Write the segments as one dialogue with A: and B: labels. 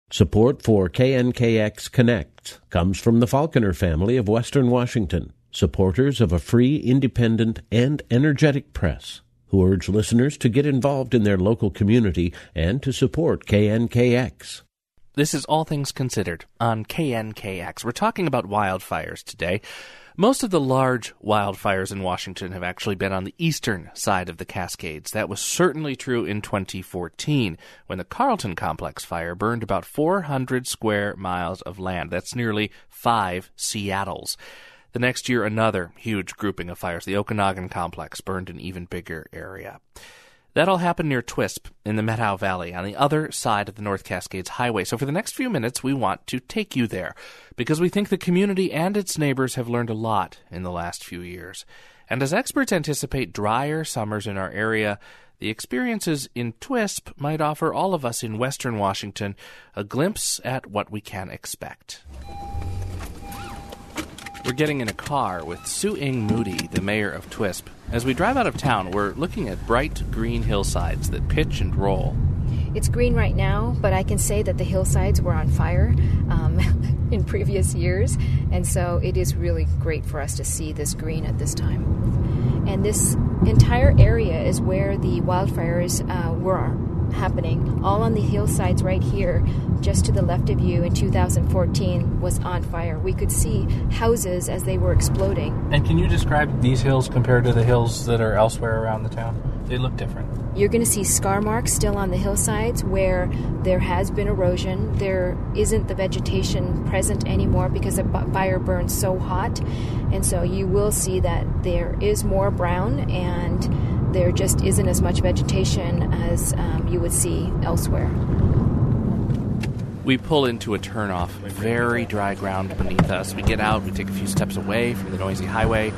A: Support for KNKX Connect comes from the Falconer family of Western Washington, supporters of a free, independent, and energetic press, who urge listeners to get involved in their local community and to support KNKX.
B: This is All Things Considered on KNKX. We're talking about wildfires today. Most of the large wildfires in Washington have actually been on the eastern side of the Cascades. That was certainly true in 2014, when the Carlton Complex fire burned about 400 square miles of land. That's nearly 5 Seattles. The next year, another huge grouping of fires, the Okanagan Complex, burned an even bigger area. That all happened near Twisp in the Methow Valley on the other side of the North Cascades Highway. So for the next few minutes, we want to take you there because we think the community and its neighbors have learned a lot in the last few years. And as experts anticipate drier summers in our area, the experiences in Twisp might offer all of us in Western Washington a glimpse at what we can expect. We're getting in a car with Sue Ing Moody, the mayor of Twisp. As we drive out of town, we're looking at bright green hillsides that pitch and roll.
C: It's green right now, but I can say that the hillsides were on fire in previous years, and so it is really great for us to see this green at this time. And this entire area is where the wildfires were happening. All on the hillsides right here, just to the left of you in 2014, was on fire. We could see houses as they were exploding.
B: And can you describe these hills compared to the hills that are elsewhere around the town? They look different.
C: You're going to see scar marks still on the hillsides where there has been erosion. There isn't the vegetation present anymore because the fire burned so hot. And so you will see that there is more brown and there just isn't as much vegetation as you would see elsewhere.
B: We pull into a turnoff, very dry ground beneath us. We get out, we take a few steps away from the noisy highway.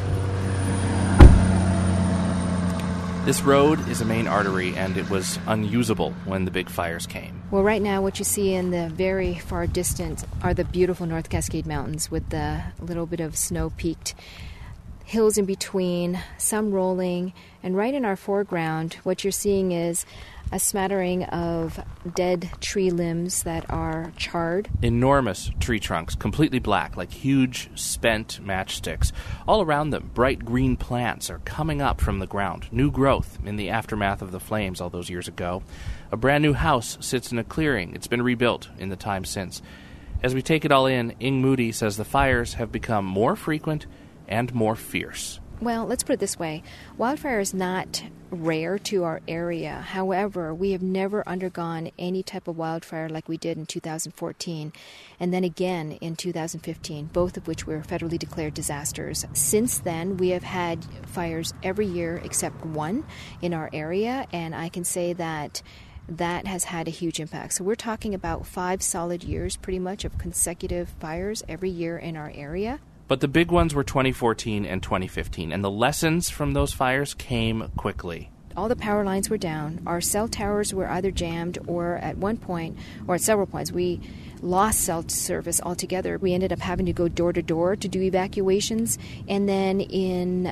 B: This road is a main artery, and it was unusable when the big fires came.
C: Well, right now what you see in the very far distance are the beautiful North Cascade Mountains with the little bit of snow-peaked hills in between, some rolling, and right in our foreground, what you're seeing is a smattering of dead tree limbs that are charred.
B: Enormous tree trunks, completely black, like huge spent matchsticks. All around them, bright green plants are coming up from the ground, new growth in the aftermath of the flames all those years ago. A brand new house sits in a clearing. It's been rebuilt in the time since. As we take it all in, Ing Moody says the fires have become more frequent and more fierce.
C: Well, let's put it this way. Wildfire is not rare to our area. However, we have never undergone any type of wildfire like we did in 2014 and then again in 2015, both of which were federally declared disasters. Since then, we have had fires every year except one in our area, and I can say that has had a huge impact. So we're talking about 5 solid years pretty much of consecutive fires every year in our area.
B: But the big ones were 2014 and 2015, and the lessons from those fires came quickly.
C: All the power lines were down. Our cell towers were either jammed or at one point, or at several points, we lost cell service altogether. We ended up having to go door to door to do evacuations. And then in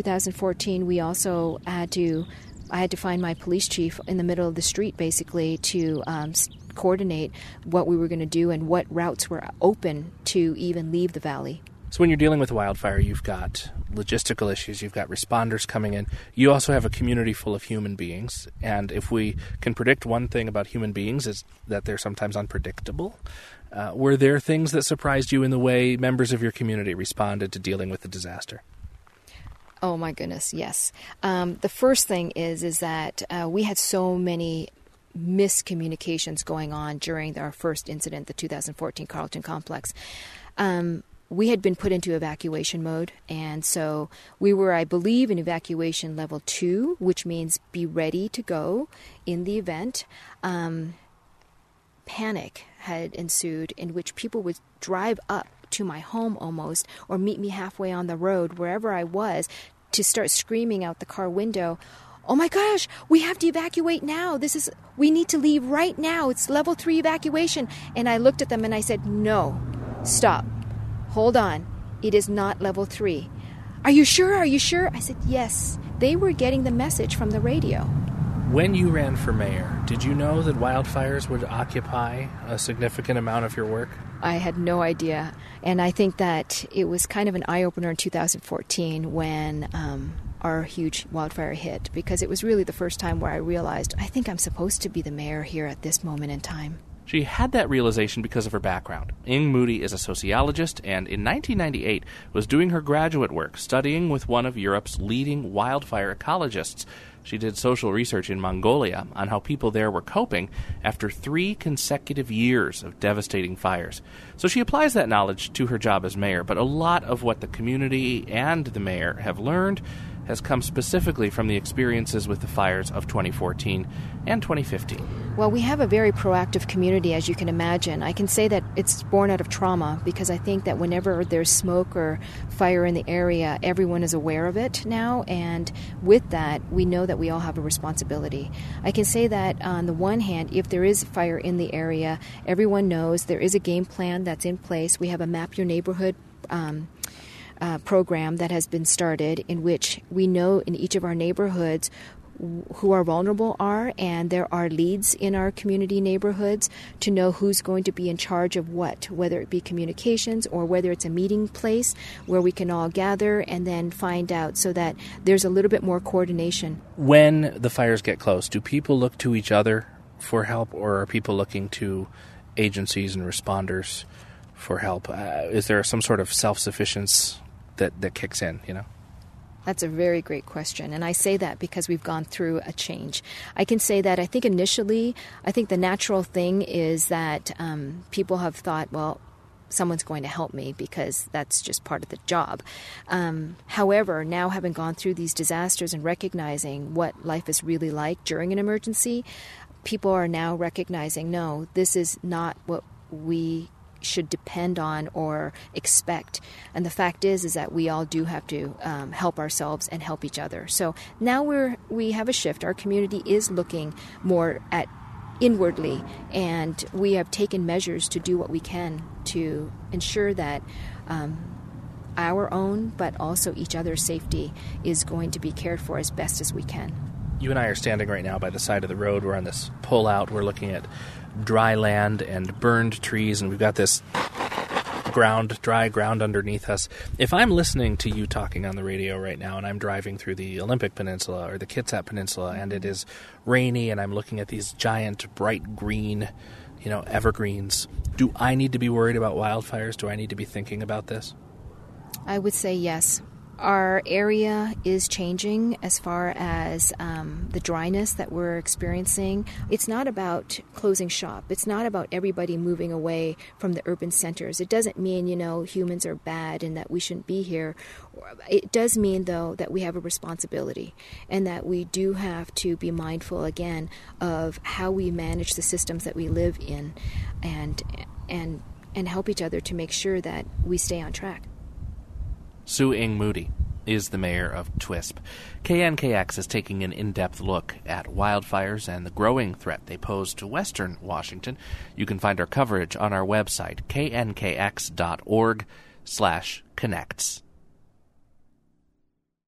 C: 2014, we also I had to find my police chief in the middle of the street, basically, to coordinate what we were going to do and what routes were open to even leave the valley.
B: So when you're dealing with wildfire, you've got logistical issues, you've got responders coming in. You also have a community full of human beings. And if we can predict one thing about human beings, is that they're sometimes unpredictable. Were there things that surprised you in the way members of your community responded to dealing with the disaster?
C: Oh, my goodness, yes. The first thing is that we had so many miscommunications going on during our first incident, the 2014 Carlton Complex. We had been put into evacuation mode, and so we were, I believe, in evacuation level 2, which means be ready to go in the event. Panic had ensued in which people would drive up to my home almost, or meet me halfway on the road, wherever I was, to start screaming out the car window, "Oh my gosh, we have to evacuate now. We need to leave right now. It's level 3 evacuation." And I looked at them and I said, "No, stop. Hold on. It is not level 3. Are you sure? Are you sure?" I said, "Yes." They were getting the message from the radio.
B: When you ran for mayor, did you know that wildfires would occupy a significant amount of your work?
C: I had no idea. And I think that it was kind of an eye-opener in 2014 when our huge wildfire hit, because it was really the first time where I realized, I think I'm supposed to be the mayor here at this moment in time.
B: She had that realization because of her background. Ing Moody is a sociologist and in 1998 was doing her graduate work studying with one of Europe's leading wildfire ecologists. She did social research in Mongolia on how people there were coping after 3 consecutive years of devastating fires. So she applies that knowledge to her job as mayor, but a lot of what the community and the mayor have learned has come specifically from the experiences with the fires of 2014 and 2015.
C: Well, we have a very proactive community, as you can imagine. I can say that it's born out of trauma because I think that whenever there's smoke or fire in the area, everyone is aware of it now, and with that, we know that we all have a responsibility. I can say that on the one hand, if there is fire in the area, everyone knows there is a game plan that's in place. We have a Map Your Neighborhood program that has been started, in which we know in each of our neighborhoods who our vulnerable are, and there are leads in our community neighborhoods to know who's going to be in charge of what, whether it be communications or whether it's a meeting place where we can all gather and then find out, so that there's a little bit more coordination.
B: When the fires get close, do people look to each other for help, or are people looking to agencies and responders for help? Is there some sort of self-sufficiency that kicks in, you know?
C: That's a very great question, and I say that because we've gone through a change. I can say that I think initially, the natural thing is that people have thought, well, someone's going to help me because that's just part of the job. However, now having gone through these disasters and recognizing what life is really like during an emergency, people are now recognizing, no, this is not what we should depend on or expect. And the fact is that we all do have to help ourselves and help each other. So now we have a shift. Our community is looking more at inwardly, and we have taken measures to do what we can to ensure that our own, but also each other's safety is going to be cared for as best as we can.
B: You and I are standing right now by the side of the road. We're on this pull-out. We're looking at dry land and burned trees, and we've got this dry ground underneath us. If I'm listening to you talking on the radio right now and I'm driving through the Olympic Peninsula or the Kitsap Peninsula and it is rainy and I'm looking at these giant bright green, evergreens, do I need to be worried about wildfires? Do I need to be thinking about this?
C: I would say yes. Our area is changing as far as the dryness that we're experiencing. It's not about closing shop. It's not about everybody moving away from the urban centers. It doesn't mean, humans are bad and that we shouldn't be here. It does mean, though, that we have a responsibility and that we do have to be mindful, again, of how we manage the systems that we live in and help each other to make sure that we stay on track.
B: Sue Ing Moody is the mayor of TWSP. KNKX is taking an in-depth look at wildfires and the growing threat they pose to Western Washington. You can find our coverage on our website, knkx.org/connects.